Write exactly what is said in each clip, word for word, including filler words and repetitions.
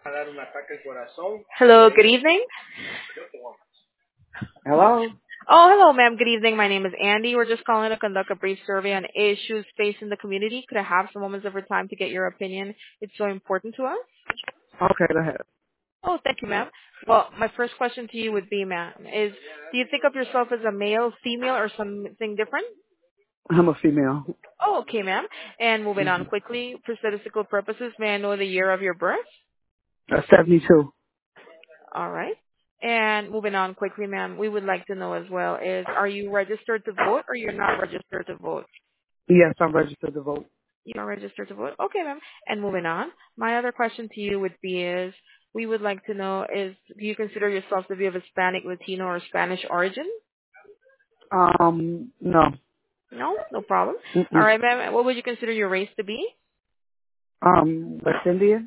Hello, good evening. Hello? Oh, hello, ma'am. Good evening. My name is Andy. We're just calling to conduct a brief survey on issues facing the community. Could I have some moments of your time to get your opinion? It's so important to us. Okay, go ahead. Oh, thank you, ma'am. Well, my first question to you would be, ma'am, is do you think of yourself as a male, female, or something different? I'm a female. Oh, okay, ma'am. And moving Mm-hmm. on quickly, for statistical purposes, may I know the year of your birth? Uh, seventy-two. All right. And moving on quickly, ma'am, we would like to know as well is, are you registered to vote or you're not registered to vote? Yes, I'm registered to vote. You are registered to vote. Okay, ma'am. And moving on, my other question to you would be is, we would like to know is, do you consider yourself to be of Hispanic, Latino, or Spanish origin? Um, no. No, no problem. All Mm-mm. right, ma'am. What would you consider your race to be? Um, West Indian?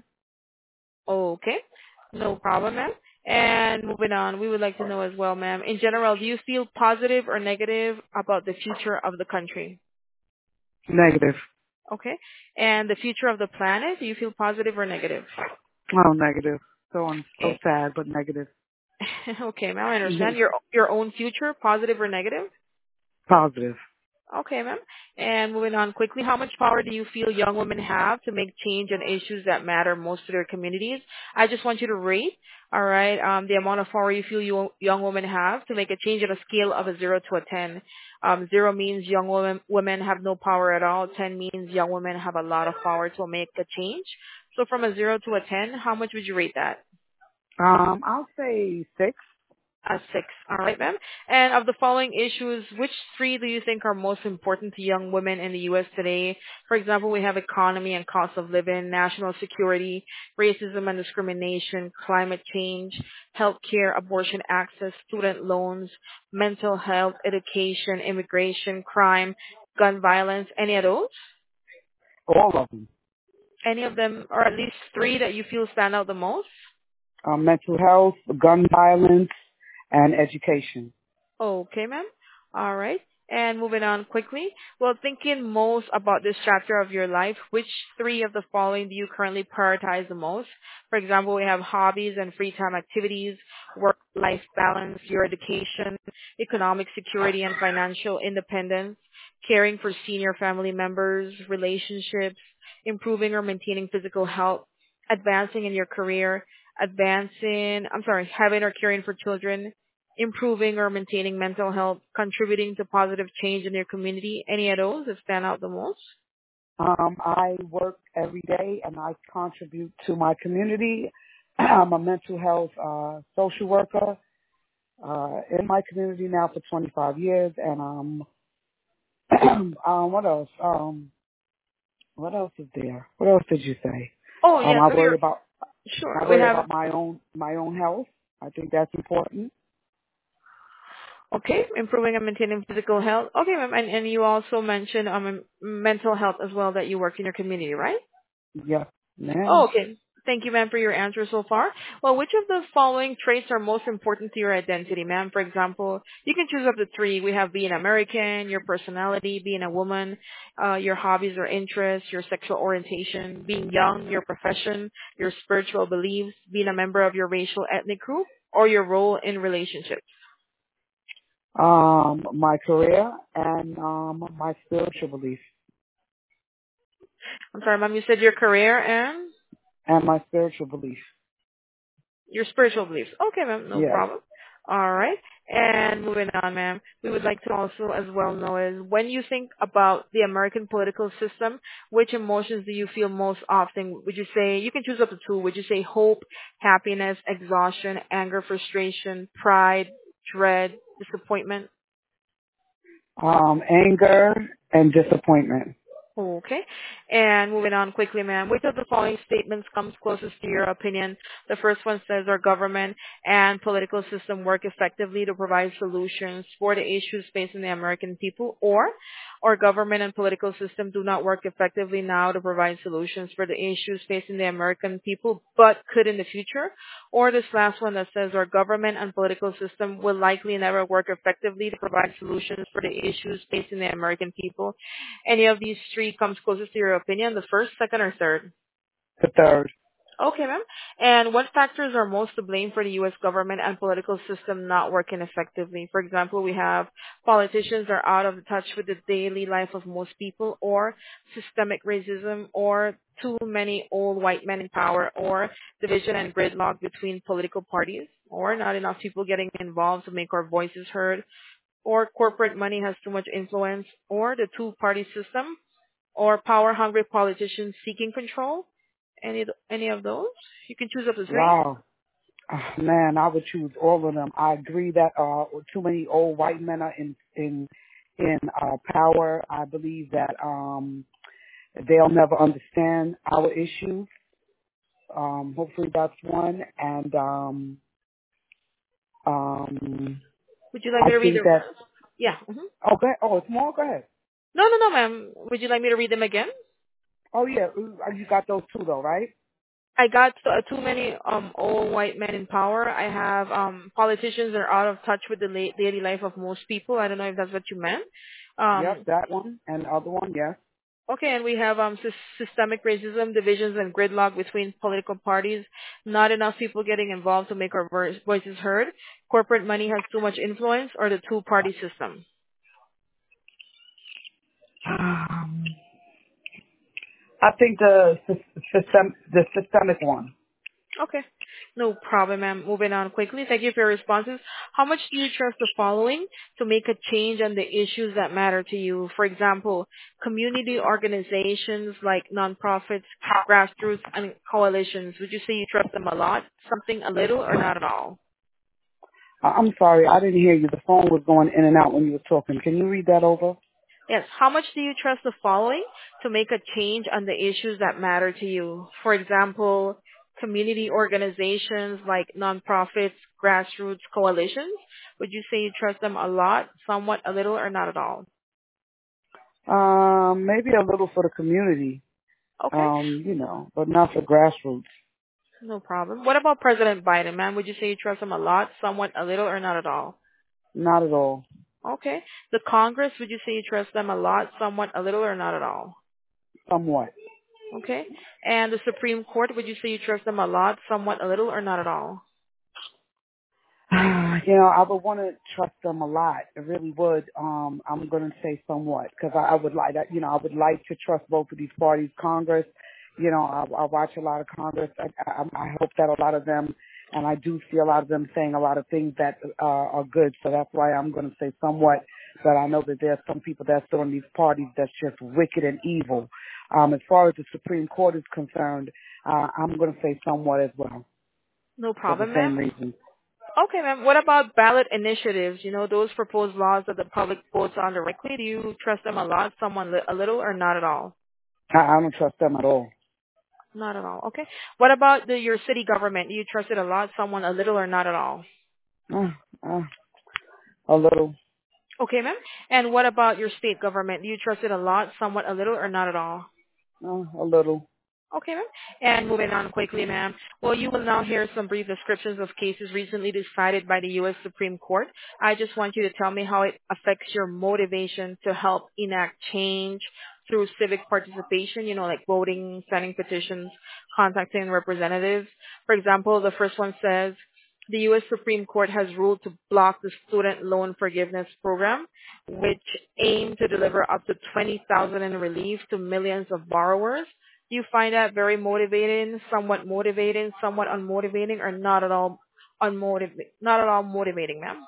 Okay, no problem, ma'am. And moving on, we would like to know as well, ma'am, in general, do you feel positive or negative about the future of the country? Negative. Okay. And the future of the planet, do you feel positive or negative? Oh, negative. So I'm so Okay. sad, but negative. Okay, ma'am, I Mhm. understand. Your your own future, positive or negative? Positive. Okay, ma'am. And moving on quickly, how much power do you feel young women have to make change on issues that matter most to their communities? I just want you to rate, all right, um, the amount of power you feel you, young women have to make a change on a scale of a zero to a ten. Um, zero means young women, women have no power at all. ten means young women have a lot of power to make a change. So from a zero to a ten, how much would you rate that? Um, I'll say six. Uh, six. All right, ma'am. And of the following issues, which three do you think are most important to young women in the U S today? For example, we have economy and cost of living, national security, racism and discrimination, climate change, healthcare, abortion access, student loans, mental health, education, immigration, crime, gun violence. Any of those? All of them. Any of them, or at least three that you feel stand out the most? Um, mental health, gun violence, and education. Okay, ma'am. All right. And moving on quickly. Well, thinking most about this chapter of your life, which three of the following do you currently prioritize the most? For example, we have hobbies and free time activities, work-life balance, your education, economic security and financial independence, caring for senior family members, relationships, improving or maintaining physical health, advancing in your career, advancing, I'm sorry, having or caring for children, improving or maintaining mental health, contributing to positive change in your community? Any of those that stand out the most? Um, I work every day and I contribute to my community. I'm a mental health uh, social worker uh, in my community now for twenty-five years, and um, um, what else? Um, what else is there? What else did you say? Oh, Um, yes. I So worry you're about sure. I We worry have about my own my own health. I think that's important. okay, improving and maintaining physical health. Okay, ma'am. And and you also mentioned um mental health as well that you work in your community, right? Yes, Oh, ma'am. okay. Thank you, ma'am, for your answer so far. Well, which of the following traits are most important to your identity, ma'am? For example, you can choose up to three. We have being American, your personality, being a woman, uh, your hobbies or interests, your sexual orientation, being young, your profession, your spiritual beliefs, being a member of your racial ethnic group, or your role in relationships. Um, my career and um my spiritual belief I'm sorry, ma'am, you said your career and and my spiritual belief. your spiritual beliefs. Okay, ma'am, no Yes. problem. All right. And moving on, ma'am, we would like to also as well know is when you think about the American political system, which emotions do you feel most often? Would you say, you can choose up to two, would you say hope, happiness, exhaustion, anger, frustration, pride, dread, disappointment? Um, anger and disappointment. Okay. And moving on quickly, ma'am, which of the following statements comes closest to your opinion? The first one says our government and political system work effectively to provide solutions for the issues facing the American people, or our government and political system do not work effectively now to provide solutions for the issues facing the American people, but could in the future, or this last one that says our government and political system will likely never work effectively to provide solutions for the issues facing the American people. Any of these three comes closest to your opinion, the first, second, or third? The third. Okay, ma'am. And what factors are most to blame for the U S government and political system not working effectively? For example, we have politicians are out of touch with the daily life of most people, or systemic racism, or too many old white men in power, or division and gridlock between political parties, or not enough people getting involved to make our voices heard, or corporate money has too much influence, or the two-party system, or power-hungry politicians seeking control. Any any of those? You can choose up to three. Wow. Ah, man, I would choose all of them. I agree that uh, too many old white men are in in in uh, power. I believe that um, they'll never understand our issues. Um, hopefully, that's one. And um, um, Would you like I me to read think them? that. Yeah. hmm Oh, go ahead. Oh, it's more. Go ahead. No, no, no, ma'am. Would you like me to read them again? Oh yeah, uh, you got those two though, right? I got uh, too many um old white men in power. I have um politicians that are out of touch with the la- daily life of most people. I don't know if that's what you meant. Yep, Um, that one and the other one. Yes. okay, and we have um sys- systemic racism, divisions, and gridlock between political parties. Not enough people getting involved to make our voice- voices heard. Corporate money has too much influence, or the two-party system. Um, I think the sys- system, the systemic one. Okay. No problem, ma'am. Moving on quickly. Thank you for your responses. How much do you trust the following to make a change on the issues that matter to you? For example, community organizations like nonprofits, grassroots, and coalitions. Would you say you trust them a lot, something a little, or not at all? I- I'm sorry, I didn't hear you. The phone was going in and out when you were talking. Can you read that over? Yes. How much do you trust the following to make a change on the issues that matter to you? For example, community organizations like nonprofits, grassroots, coalitions. Would you say you trust them a lot, somewhat, a little, or not at all? Um, maybe a little for the community, Okay. um, you know, but not for grassroots. No problem. What about President Biden, ma'am? Would you say you trust him a lot, somewhat, a little, or not at all? Not at all. Okay. The Congress, would you say you trust them a lot, somewhat, a little, or not at all? Somewhat. Okay. And the Supreme Court, would you say you trust them a lot, somewhat, a little, or not at all? You know, I would want to trust them a lot. I really would. Um, I'm going to say somewhat because I, I would like that. You know, I would like to trust both of these parties. Congress, you know, I, I watch a lot of Congress. I, I, I hope that a lot of them, and I do see a lot of them saying a lot of things that uh, are good. So that's why I'm going to say somewhat. But I know that there are some people that's on these parties that's just wicked and evil. Um, as far as the Supreme Court is concerned, uh, I'm going to say somewhat as well No for the problem, same ma'am. reason. Okay, ma'am. What about ballot initiatives? You know, those proposed laws that the public votes on directly. Do you trust them a lot, someone li- a little, or not at all? I, I don't trust them at all. Not at all. Okay. What about the, your city government? Do you trust it a lot, someone a little, or not at all? Uh, uh, a little, Okay, ma'am. And what about your state government? Do you trust it a lot, somewhat, a little, or not at all? uh, a little. Okay, ma'am. And moving on quickly, ma'am. Well, you will now hear some brief descriptions of cases recently decided by the U S. Supreme Court. I just want you to tell me how it affects your motivation to help enact change through civic participation, you know, like voting, signing petitions, contacting representatives. For example, the first one says, the U S. Supreme Court has ruled to block the student loan forgiveness program, which aimed to deliver up to twenty thousand dollars in relief to millions of borrowers. Do you find that very motivating, somewhat motivating, somewhat unmotivating, or not at all unmotivating? Not at all motivating, ma'am.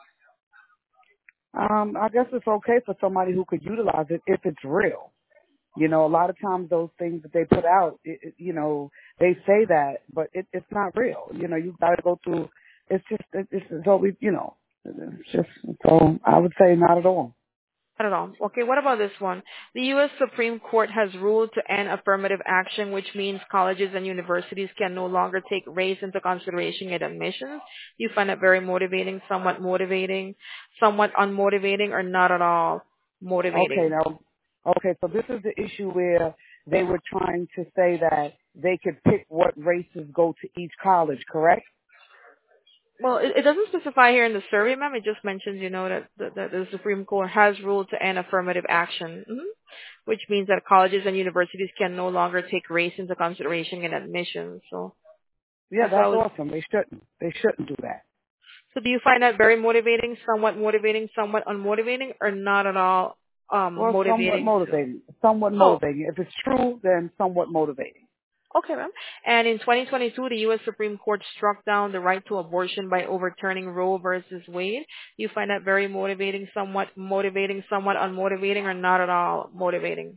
Um, I guess it's okay for somebody who could utilize it if it's real. You know, a lot of times those things that they put out, it, it, you know, they say that, but it, it's not real. You know, you got to go through. It's just, it, it's, it's always, you know, it's just. So I would say not at all. Not at all. Okay, what about this one? The U S. Supreme Court has ruled to end affirmative action, which means colleges and universities can no longer take race into consideration in admissions. Do you find that very motivating, somewhat motivating, somewhat unmotivating, or not at all Okay, motivating? now, okay, so this is the issue where they were trying to say that they could pick what races go to each college, correct? Well, it, it doesn't specify here in the survey, ma'am. It just mentions, you know, that, that, that the Supreme Court has ruled to end affirmative action, hmm which means that colleges and universities can no longer take race into consideration in admissions. So. Yeah, That's what I that's was. awesome. They shouldn't. They shouldn't do that. So do you find that very motivating, somewhat motivating, somewhat unmotivating, or not at all um, Well, somewhat motivating? motivating. Somewhat Oh, motivating. If it's true, then somewhat motivating. okay, ma'am. And in twenty twenty-two, the U S. Supreme Court struck down the right to abortion by overturning Roe versus Wade. Do you find that very motivating, somewhat motivating, somewhat unmotivating, or not at all motivating?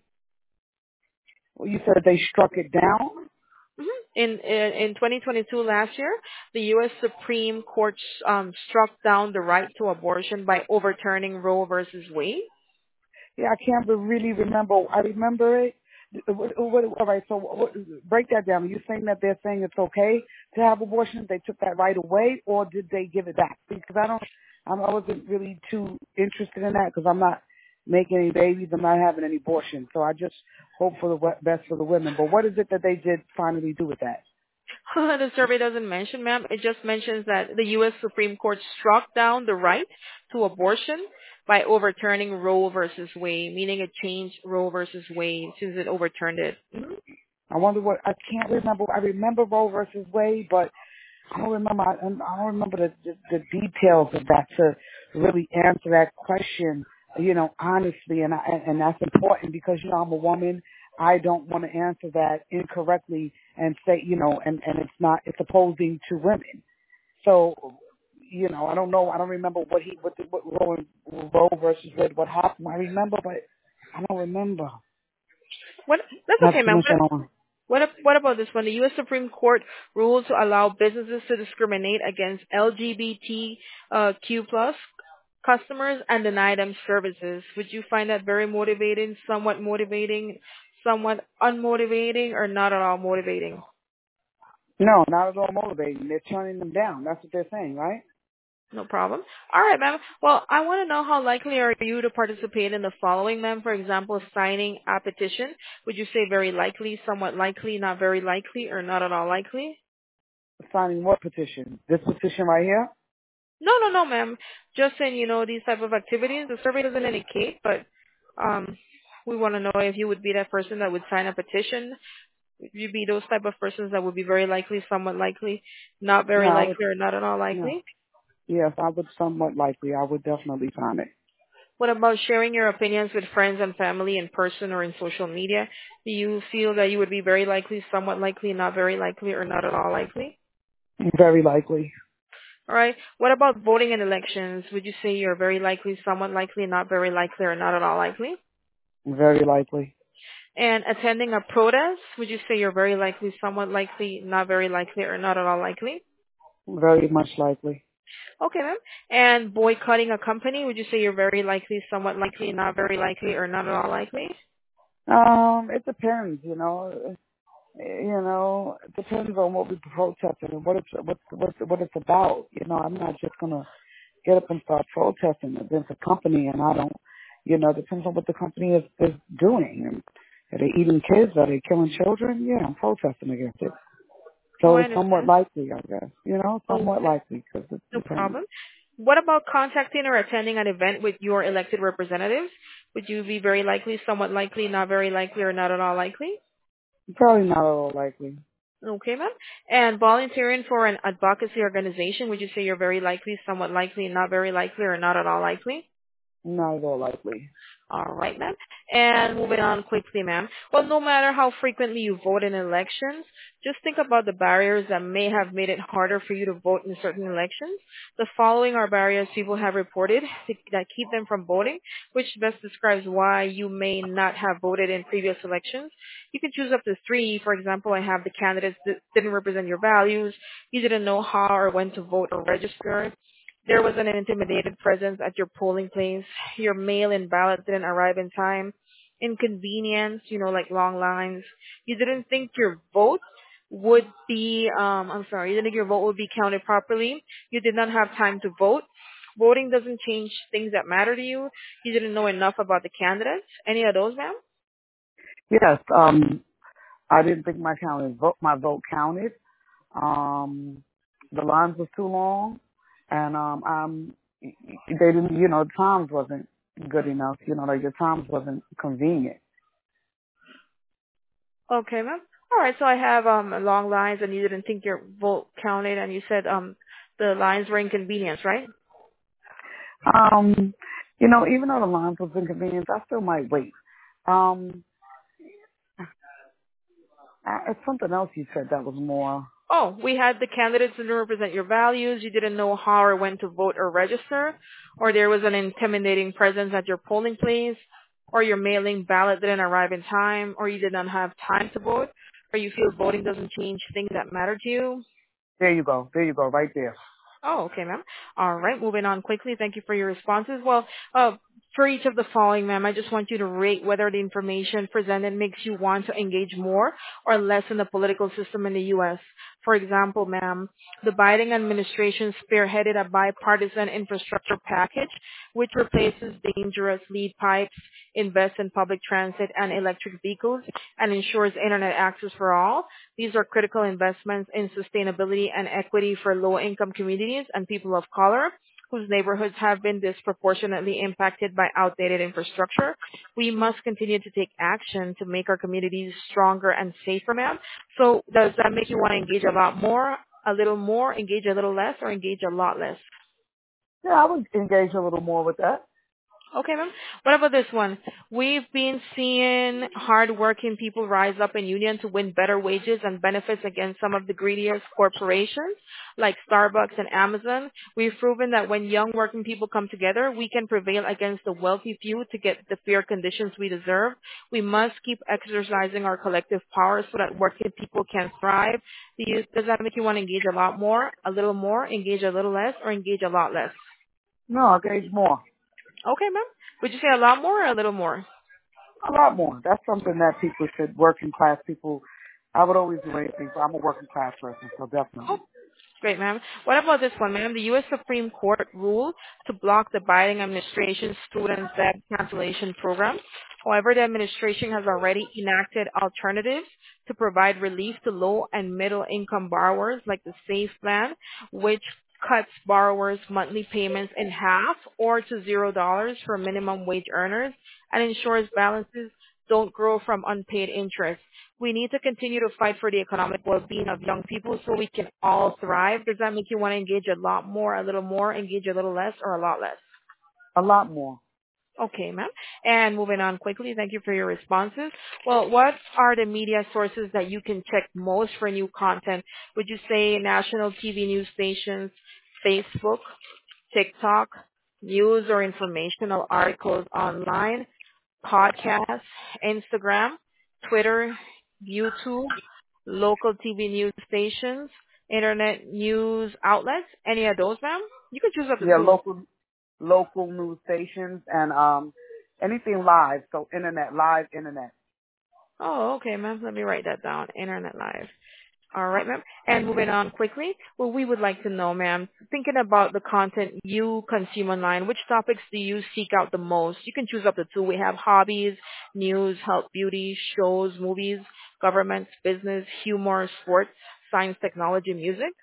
Well, you said they struck it down. Mhm. In, in in twenty twenty-two, last year, the U S. Supreme Court um, struck down the right to abortion by overturning Roe versus Wade. Yeah, I can't be- really remember. I remember it. What, what, all right, so what, break that down. Are you saying that they're saying it's okay to have abortions? They took that right away, or did they give it back? Because I don't, I'm, I wasn't really too interested in that because I'm not making any babies. I'm not having any abortions. So I just hope for the we- best for the women. But what is it that they did finally do with that? The survey doesn't mention, ma'am. It just mentions that the U S. Supreme Court struck down the right to abortion by overturning Roe versus Wade, meaning it changed Roe versus Wade since it overturned it. Mhm. I wonder what, I can't remember. I remember Roe versus Wade, but I don't remember. I, I don't remember the, the the details of that to really answer that question. You know, honestly, and I, and that's important because you know I'm a woman. I don't want to answer that incorrectly and say you know, and and it's not. It's opposing to women. So, you know, I don't know. I don't remember what he what the, what Roe Roe versus Wade what happened. I remember, but I don't remember. What? That's Not okay, too ma'am. much. I don't. What, ab- what about this one? The U S. Supreme Court ruled to allow businesses to discriminate against L G B T Q plus customers and deny them services. Would you find that very motivating, somewhat motivating, somewhat unmotivating, or not at all motivating? No, not at all motivating. They're turning them down. That's what they're saying, right? No problem. All right, ma'am. Well, I want to know how likely are you to participate in the following, ma'am? For example, signing a petition. Would you say very likely, somewhat likely, not very likely, or not at all likely? Signing what petition? This petition right here? No, no, no, ma'am. Just in, you know, these type of activities. The survey doesn't indicate, but um, we want to know if you would be that person that would sign a petition. Would you be those type of persons that would be very likely, somewhat likely, not No, very I would, likely, or not at all no. likely? Yes, I would somewhat likely. I would definitely sign it. What about sharing your opinions with friends and family in person or in social media? Do you feel that you would be very likely, somewhat likely, not very likely, or not at all likely? Very likely. All right. What about voting in elections? Would you say you're very likely, somewhat likely, not very likely, or not at all likely? Very likely. And attending a protest, would you say you're very likely, somewhat likely, not very likely, or not at all likely? Very much likely. Okay, ma'am. And boycotting a company, would you say you're very likely, somewhat likely, not very likely, or not at all likely? Um, it depends, you know. You know, it depends on what we're protesting and what it's what what what it's about. You know, I'm not just gonna get up and start protesting against a company, and I don't. You know, it depends on what the company is is doing. And are they eating kids? Are they killing children? Yeah, I'm protesting against it. Oh, So I it's somewhat understand. likely, I guess. You know, somewhat Okay, likely because it no depends. problem. What about contacting or attending an event with your elected representatives? Would you be very likely, somewhat likely, not very likely, or not at all likely? Probably not at all likely. Okay, ma'am. And volunteering for an advocacy organization, would you say you're very likely, somewhat likely, not very likely, or not at all likely? Not at all likely. All right, ma'am. And moving on quickly, ma'am. Well, no matter how frequently you vote in elections, just think about the barriers that may have made it harder for you to vote in certain elections. The following are barriers people have reported that keep them from voting, which best describes why you may not have voted in previous elections. You can choose up to three. For example, I have the candidates that didn't represent your values. You didn't know how or when to vote or register. There was an intimidated presence at your polling place. Your mail-in ballot didn't arrive in time. Inconvenience, you know, like long lines. You didn't think your vote would be, um, I'm sorry, you didn't think your vote would be counted properly. You did not have time to vote. Voting doesn't change things that matter to you. You didn't know enough about the candidates. Any of those, ma'am? Yes, um, I didn't think my counted vote my vote counted. Um, the lines was too long, and um, um, they didn't. You know, the times wasn't good enough. You know, like the times wasn't convenient. Okay, ma'am. All right, so I have um long lines, and you didn't think your vote counted, and you said um the lines were inconvenience, right? Um, you know, even though the lines was inconvenience, I still might wait. Um, I, it's something else you said that was more. Oh, we had the candidates didn't represent your values, you didn't know how or when to vote or register, or there was an intimidating presence at your polling place, or your mailing ballot didn't arrive in time, or you did not have time to vote, or you feel voting doesn't change things that matter to you. There you go. There you go. Right there. Oh, okay, ma'am. All right, moving on quickly. Thank you for your responses. Well, uh, for each of the following, ma'am, I just want you to rate whether the information presented makes you want to engage more or less in the political system in the U S. For example, ma'am, the Biden administration spearheaded a bipartisan infrastructure package which replaces dangerous lead pipes, invests in public transit and electric vehicles, and ensures internet access for all. These are critical investments in sustainability and equity for low-income communities and people of color whose neighborhoods have been disproportionately impacted by outdated infrastructure. We must continue to take action to make our communities stronger and safer, ma'am. So does that make you want to engage a lot more, a little more, engage a little less, or engage a lot less? Yeah, I would engage a little more with that. Okay, ma'am. What about this one? We've been seeing hardworking people rise up in union to win better wages and benefits against some of the greediest corporations like Starbucks and Amazon. We've proven that when young working people come together, we can prevail against the wealthy few to get the fair conditions we deserve. We must keep exercising our collective power so that working people can thrive. Do you, does that make you want to engage a lot more, a little more, engage a little less, or engage a lot less? No, engage more. Okay, ma'am. Would you say a lot more or a little more? A lot more. That's something that people should, working class people, I would always do anything. So I'm a working class person, so Oh, definitely. great, ma'am. What about this one, ma'am? The U S. Supreme Court ruled to block the Biden administration's student debt cancellation program. However, the administration has already enacted alternatives to provide relief to low and middle income borrowers like the SAFE plan, which cuts borrowers' monthly payments in half or to zero dollars for minimum wage earners and ensures balances don't grow from unpaid interest. We need to continue to fight for the economic well-being of young people so we can all thrive. Does that make you want to engage a lot more, a little more, engage a little less, or a lot less? A lot more. Okay, ma'am. And moving on quickly, thank you for your responses. Well, what are the media sources that you can check most for new content? Would you say national T V news stations, Facebook, TikTok, news or informational articles online, podcasts, Instagram, Twitter, YouTube, local T V news stations, internet news outlets? Any of those, ma'am? You can choose up to Yeah, two. local local news stations and um anything live. So internet, live internet. Oh, okay, ma'am. Let me write that down. Internet live. All right, ma'am. And moving on quickly, well, we would like to know, ma'am, thinking about the content you consume online, which topics do you seek out the most? You can choose up to two. We have hobbies, news, health, beauty, shows, movies, government, business, humor, sports, science, technology, music.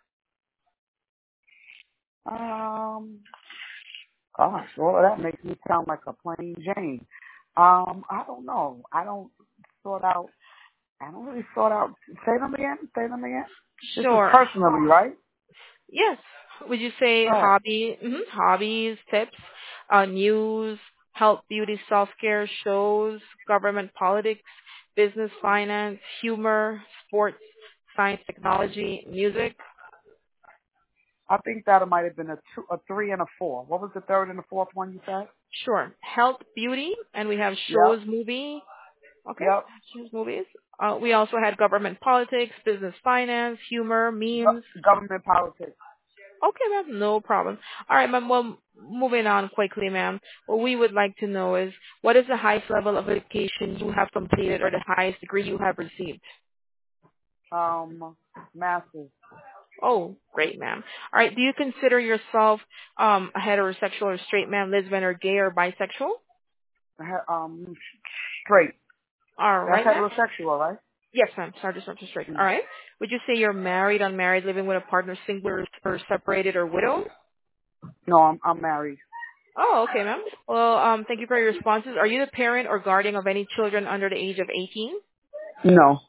Um, gosh, well, that makes me sound like a plain Jane. Um, I don't know. I don't sort out. I don't really sort out. Say them again. Say them again. This is Sure. personally, right? Yes. Would you say Oh, hobby, mhm, hobbies, tips, uh, news, health, beauty, self-care, shows, government, politics, business, finance, humor, sports, science, technology, music? I think that might have been a two, a three, and a four. What was the third and the fourth one you said? Sure. Health, beauty, and we have shows, Yep. movie. Okay. Yep. Shows, movies. Uh, we also had government, politics, business, finance, humor, memes. Go- government politics. Okay, ma'am, no problem. All right, ma'am. Well, moving on quickly, ma'am. What we would like to know is what is the highest level of education you have completed or the highest degree you have received? Um, masters. Oh, great, ma'am. All right. Do you consider yourself um, a heterosexual or straight man, lesbian or gay or bisexual? he- Um, straight. All That's right, ma'am. heterosexual, right? Yes, ma'am. Sorry to start to straight. All Mm. right. Would you say you're married, unmarried, living with a partner, single or separated or widowed? No, I'm I'm married. Oh, okay, ma'am. Well, um, thank you for your responses. Are you the parent or guardian of any children under the age of eighteen? No.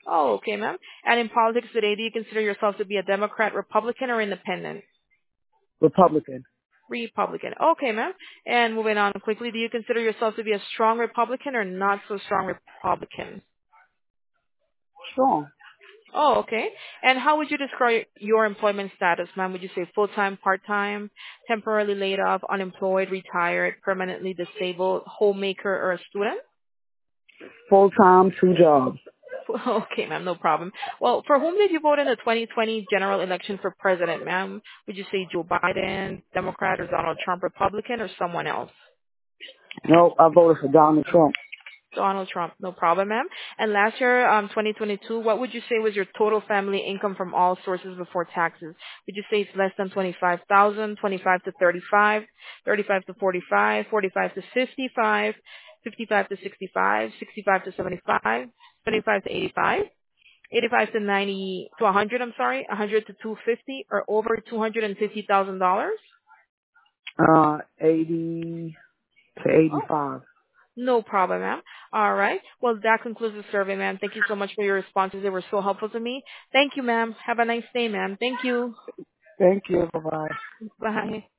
Oh, okay, ma'am. And in politics today, do you consider yourself to be a Democrat, Republican, or independent? Republican. Republican. Okay, ma'am. And moving on quickly, do you consider yourself to be a strong Republican or not so strong Republican? Strong. Oh, okay. And how would you describe your employment status, ma'am? Would you say full-time, part-time, temporarily laid off, unemployed, retired, permanently disabled, homemaker, or a student? Full time, two jobs. Okay, ma'am, no problem. Well, for whom did you vote in the twenty twenty general election for president, ma'am? Would you say Joe Biden, Democrat, or Donald Trump, Republican, or someone else? No, I voted for Donald Trump. Donald Trump, no problem, ma'am. And last year, um, twenty twenty-two, what would you say was your total family income from all sources before taxes? Would you say it's less than twenty-five thousand, twenty-five to thirty-five, thirty-five to forty-five, forty-five to fifty-five, fifty-five to sixty-five, sixty-five to seventy-five, seventy-five to eighty-five, eighty-five to ninety to one hundred, I'm sorry, one hundred to two hundred fifty, or over two hundred fifty thousand dollars? Uh, eighty to eighty-five. No problem, ma'am. All right. Well, that concludes the survey, ma'am. Thank you so much for your responses. They were so helpful to me. Thank you, ma'am. Have a nice day, ma'am. Thank you. Thank you. Bye bye. Bye.